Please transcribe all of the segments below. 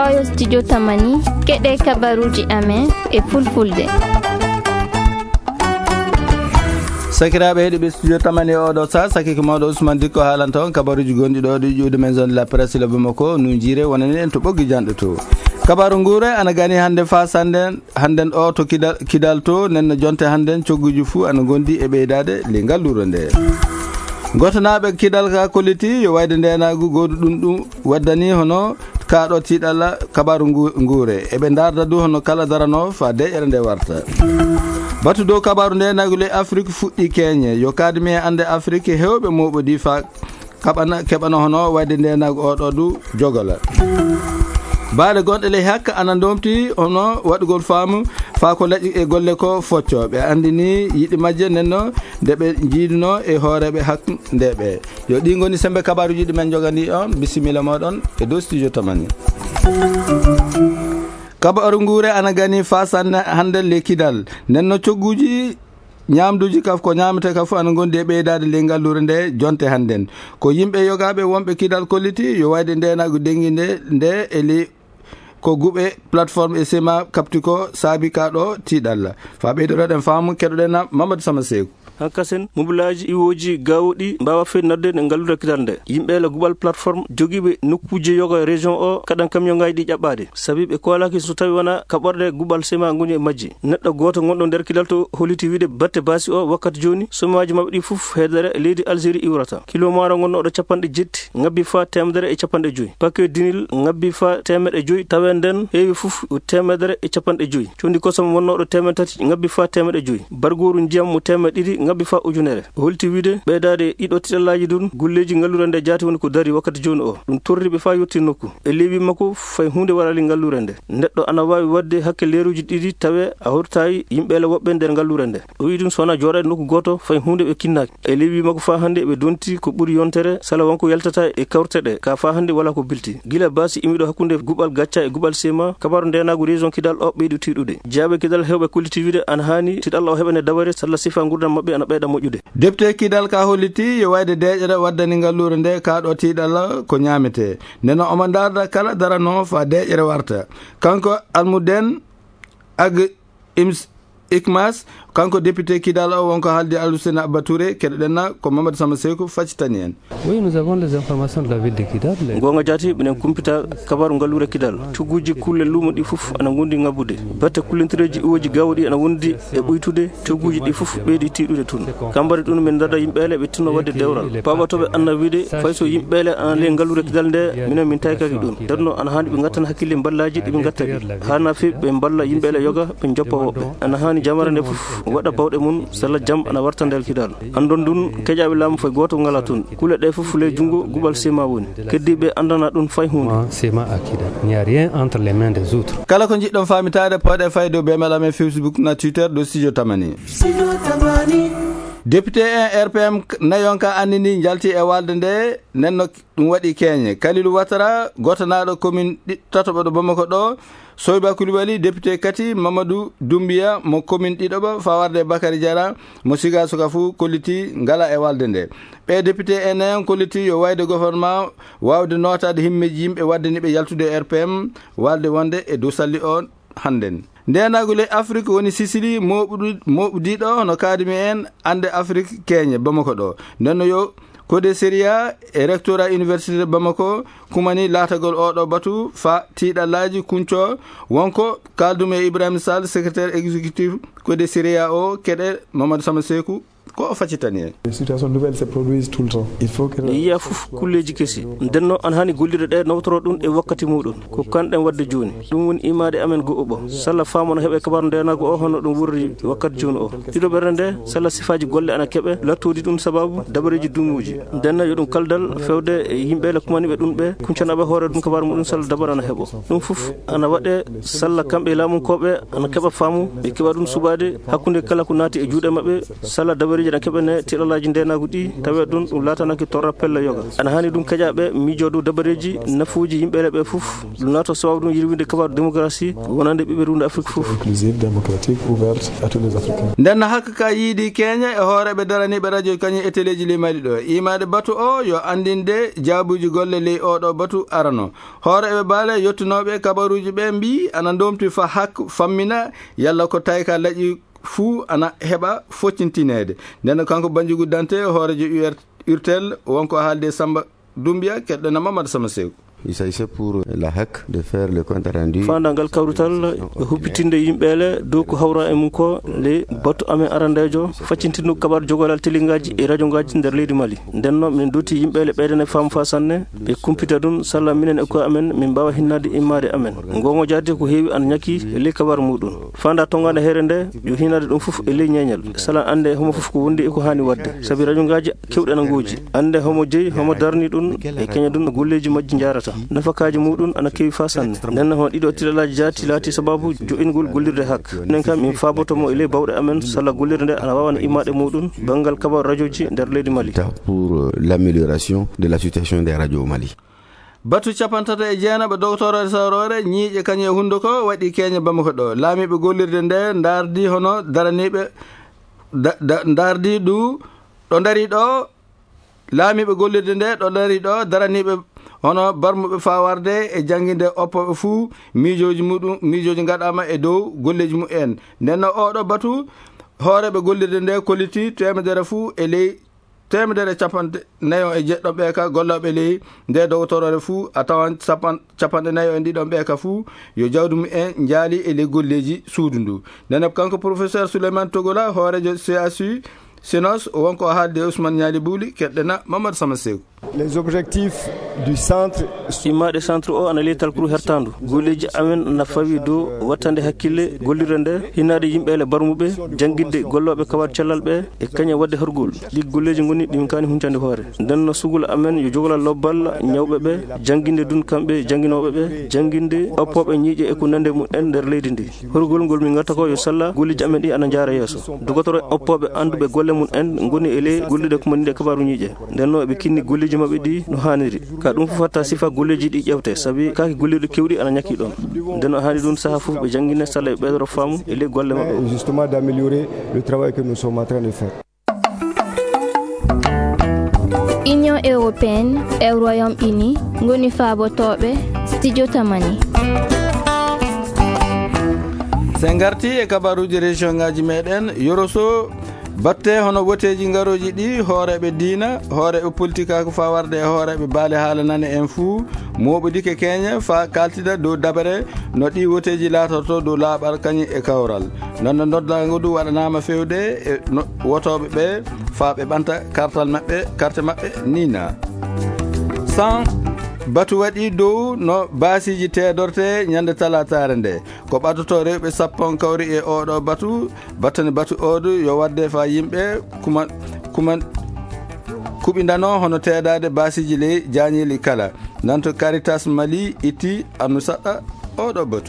heɗitoyo studio tamani keɗe kabaruji amen e fulfulde. sakiraɓe heeɗiɓe studio tamani oɗo sa sakiki mawɗo Ousmane Dikko haalanta on kabaruji gonɗi ɗo ɗi ƴuuɗe maison de la presse le Bamako no jiire wonani en to ɓoggi janɗo to kabaru nguure ana gani hannde fas hannden o to kidal to nenno jonte hannden cogguji fuu ana gondi e ɓeydade le ngalluro nde gotanaɓe kidal ka kolliti yo wayde ndenagu godu ɗum waddani hono kaɗo tiɗalla kabaru nguure eɓe darda du hono kala darano fa deƴere nde warta batu dow kabaru ndenagu le Afrique fuɗɗi keñe yo kadmi e ande Afrique hewɓe moɓodi fa keɓana hono wadde ndenagu oɗo du jogola baale gonɗe le hakka ana domti hono waɗugol faamu fa ko leƴƴi e golle ko focco ɓe andini yiɗi majje nenno nde ɓe jiiduno e hooreɓe hakndeɓe yo ɗi goni sembe kabaruji ɗi men jogani on bisimilla moɗon e dow studio tamani kabaru nguure ana gani fas hande le kidal nenno cogguji ñamduji kaf ko ñamete ka fu ana gondi e ɓeydade le ngallure nde jonte hannden ko yimɓe yogaɓe wonɓe kidal kolliti yo wayde ndenagu dengi nde e li ko guɓe plateforme e sema kapti ko saabi kaɗo tiɗalla fa ɓeydoɗoɗen faamu keɗoɗen Mamadou Sama Sekou hankasen mobilaji iwoji gawɗi mbawa fe nodde ne ngallude kidal nde yimɓe gubal plateforme jogiɓe nokkuji yoga e région o kaɗan camion ngaji ɗi ƴaɓɓade sabi ɓe kolaki so tawi wona kaɓorde gubal sema goni e majji neɗɗo goto gonɗo nder kidal to holiti wiide batte basi o wakkati joni somaji mabɓe ɗi foof heedere e leydi Algérie iwrata kilo maro gonɗo oɗo capanɗe jetti ngabbi fa temedere e capanɗe joyyi paquet dinil ngabbi fa temeɗe joyyi tawe nden heewi foof temedere e capanɗe joyyi condi kosam wonnoɗo temeɗe tati ngabbi fa temeɗe joyyi bargoru ndiyam mo temeɗe ɗiɗi ngabbi fa ujunere holti wiide ɓeydade ɗiɗo tiɗallaji dun gulleji ngallure nde jaati woni ko dari wakkati joni o ɗum torriɓe fa yetti nokku e leewi makko fay hunde waɗali ngallure nde neɗɗo ana wawi wadde hakke leeruji ɗiɗi tawe a hortayi yimɓele woɓɓe nder ngallure nde o wi ɗum sowona jooɗade nokku goto fay hunde ɓe kinnaki e leewi makko fa hande ɓe donti ko ɓuuri yontere sala wonko yaltata e kawrteɗe ka fa hande wala ko bilti gila basi imiɗo hakkude guɓal gacca e guɓal sema kabaru ndenagu région kidal o ɓeyɗi tiɗude jeeyaɓe kidal hewɓe kolliti wiide ana hani tiɗalla o heɓane dabare salla sifa gurdam mabɓe ana ɓeyɗa moƴƴude depte kidal ka holliti yo wayde deƴere waddani ngallure nde kaɗo tiɗalla ko ñamete neno omo darda kala darano fa deƴere warta kanko Almudene ag Ikmas kanko député kidal o wonko haaldi Alusena Abba Touré keɗoɗenna ko Mamadou Sama Sekou faccitani en. Oui, nous avons les informations de la ville de Kidal. Gonga jati ɓenen kumpita kabaru ngallure kidal cogguji kulle lumo ɗi fof ana gondi ngabbude batte kullentereji iwoji gawɗi ana wondi e ɓoytude cogguji ɗi fof ɓeydi tiɗude tun kambari ɗum min darda yimɓele ɓe tinno wadde dewral pamatoɓe anna wiide fayso yimɓele ana le ngallure kidal nde minen min taykaki ɗum darno ana hani ɓe gattana hakkille ballaji ɗiɓe gattaki hana fi ɓe balla yimɓele yoga ɓe joppa woɓɓe ana hani jamara nde fof waɗa bawɗe mum salla jam ana warta nder kidal andon dun keƴaɓe laamu fay goto ngala tun kule ɗe fof le jungo guɓal sema woni keddiɓe andana ɗum fay hunde sema a kidal il n'y a rien entre les mains des autres kala ko jiɗɗon famitade pawɗe fay dow bemelamen Facebook na Twitter do studio tamani député RPM nayonka annini jalti e walde nde nenno ɗum waɗi keñe Kalilou Ouattara gotanaɗo commune tatoɓo ɗo Bamako ɗo Soyba Coulibaly député kati Mamadou Doumbia mo commune ɗiɗoɓa fawarde Bakary Diarra mo siga suka fou kolliti ngala e walde nde ɓe député e nayon kolliti yo wayde gouvernement wawde notade himmeji yimɓe waddaniɓe yaltude RPM walde wonde e dow salli on hannden ndenagule Afrique woni Sicily moɓudiɗo no kadimi en ande Afrique keñe Bamako ɗo nenno yo Codé Séria e rectorat université de Bamako kumani latagol oɗo batu fa tiɗallaji kunco wonko kaldume Ibrahima Sall secrétaire exécutif Codé Séria o keɗe Mamadou Sama Sekou ko faccitani en les situations nouvelles se produisent tout le temps il faut que yiya fof kulleji kesi denno an hani gollirde ɗe nawtoro ɗum e wakkati muɗum ko kanɗen wadde joni ɗum woni imade amen go'oɓo salla famono heeɓe kabaru ndenago o hono ɗum wurri wakkati joni o ɗiɗo ɓerde nde salla sifaji golle ana keeɓe lattodi ɗum sababu dabareji dumuji denno yo ɗum kaldal fewde e yimɓele kumaniɓe ɗum ɓe kuncanaɓe hoore ɗum kabaru muɗum salla dabar ana heeɓo ɗum fof ana waɗe salla kamɓe laamunkoɓe ana keeɓa faamu ɓe keeɓa ɗum subade hakkude kala ko naati e juuɗe mabɓe salla dabar dabariji ɗan keɓene tiɗalaji ndenagu ɗi tawe ɗum ɗum latanaki torra pelle yoga ana hani ɗum kaƴaɓe miijo dow dabareji nafuuji yimɓele ɓe fof ɗum nato so wawa ɗum yirwinde kabaru démocratie wonande ɓiɓɓe runde afrique fof inclusive démocratique ouverte à tous les africains. nden hakka ka yiidi keña e hooreɓe daraniɓe radio kañum e téléji limali ɗo imade batu o yo andinde jaabuji golle ley oɗo batu arano hooreɓe baale yettunoɓe kabaruji ɓe mbi ana domti fa hakku fammina yalla ko tawi ka laaƴi fuu ana heɓa foccintinede nden kanko Bandiougu Dante hoorejo urtel wonko haalde Samba Doumbia keɗɗena Mamadou Sama Sew. Il s'agissait pour la HAC de faire le compte rendu. Fandangal kawrutal hubbitinde yimɓeele dow ko hawra e mum ko le battu amen arandejo faccintindu kabar jogolal telingaji e radio ngaji nder leydi Mali ndenno min dutti yimɓeele ɓeydene faamu fa sanne ɓe kumpita ɗum salla minen e ko amen min mbawa hinnade immade amen gongo jadde ko heewi ana ñaki e ley kabar muɗum fanda tongande heere nde yo hinade ɗum fof e ley ñeñal sala ande homo fof ko wondi e ko hani wadde sabi radio ngaji kewɗe na gooji ande homo jeeyi homo darni ɗum e keña ɗum golleji majji jarata nafakaji muɗum ana kewi fa sanne nden hon ɗiɗo tiɗalaji jati laati sababu jo'ingol gollirde hak nen kam min fabotomo e ley bawɗe amen salla gollirde nde ana wawana immade muɗum bangal kabar radioji nder leydi Mali pour l'amélioration de la situation des radios au Mali. batu capantata e jeenaɓe docteur sawrore ñiiƴe kañum e hunde ko waɗi keñe Bamako ɗo laamiɓe gollirde nde dardi hono daraniɓe dardi ɗu ɗo dari ɗo laamiɓe gollirde nde ɗo dari ɗo daraniɓe hono barmuɓe fawarde e jangguinde oppoɓe fuu miijoji muɗum miijoji gaɗama e dow golleji mumen nenno oɗo batu hooreɓe gollirde nde kolliti temedere fuu e ley temedere capanɗe nayo e jeɗɗo ɓe ka golloɓe ley nde dowtorore fuu a tawan capanɗe nayo e ɗiɗon ɓe ka fuu yo jawdi mumen jaali e ley golleji suudu ndu nene kanko professeur Souleymane Togola hoorejo CSU Sinos wonko haalde Ousmane Niali Bouli keɗɗena Mamadou Sama Sew. Les objectifs du centre immade centre o ana ley talkuru hertandu golleji amen na fawi dow wattande hakkille gollirde nde hinnade yimɓeele barmuɓe jangguidde golloɓe kawar cellal ɓe e kaña wadde horgol ɗi golleji goni ɗimin kani huncande hoore ndenno sugula amen yo jogolal lobbal ñawɓe ɓe jangguinde dun kamɓe jangguinoɓe ɓe jangguinde oppoɓe ñiiƴe e ko nande mum en nder leydi ndi horgol ngol min gatta ko yo salla golleji amen ɗi ana jaara yeeso dogotoro oppoɓe anduɓe golle mum en goni e ley gollide ko manide kabaru ñiiƴe ndenno eɓe kinni golleji mabɓe ɗi no haniri ka ɗum fof fatta sifa golleji ɗi ƴewte sabi kaki gollirɗe kewɗi ana ñakki ɗon nden hani ɗum saaha fof ɓe jangguine salla ɓe ɓeydoro faamu e ley golle mabɓe justement d'améliorer le travail que nous sommes en train de faire. Union européenne e Royaume-Uni ngoni faabotoɓe studio tamani sen garti e kabaruji région ngaji meɗen yoroso batte hono woteji ngaroji ɗi hooreɓe diina hooreɓe politique ko fa warde e hooreɓe baale haala nane en fuu moɓodike keña fa kaltida dow dabare no ɗi woteji latoto dow laaɓal kañum e kawral nonno noddago ɗum waɗanama fewde e wotoɓe ɓe fa ɓe ɓanta carte maɓɓe nina sans batu waɗi dow no basiji teedorte ñande talatare nde ko ɓatoto rewɓe sappon kawri e oɗo batu battane batu oɗo yo wadde fa yimɓe kuman kuɓidano hono teedade basiji ley jañili kala nanto Caritas Mali itti annu saɗɗa oɗo batu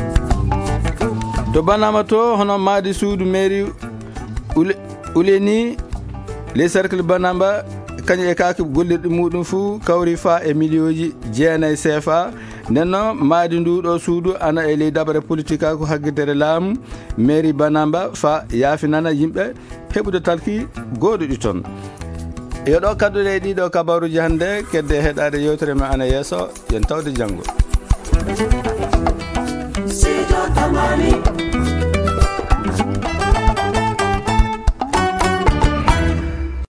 to banama to hono maadi suudu mairie uleni les cercle banamba kañum e kake gollirɗe muɗum fuu kawri fa e millions jeenayyi CFA nenno maadi nduɗo suudu ana e ley dabare politique ko haggidere laamu mairie banamba fa yaafinana yimɓe heɓude talki goɗuɗi toon yo ɗo kadduɗe ɗiɗo kabaruji hannde kedde heɗade yewtere men ana yeeso yen tawde janggo.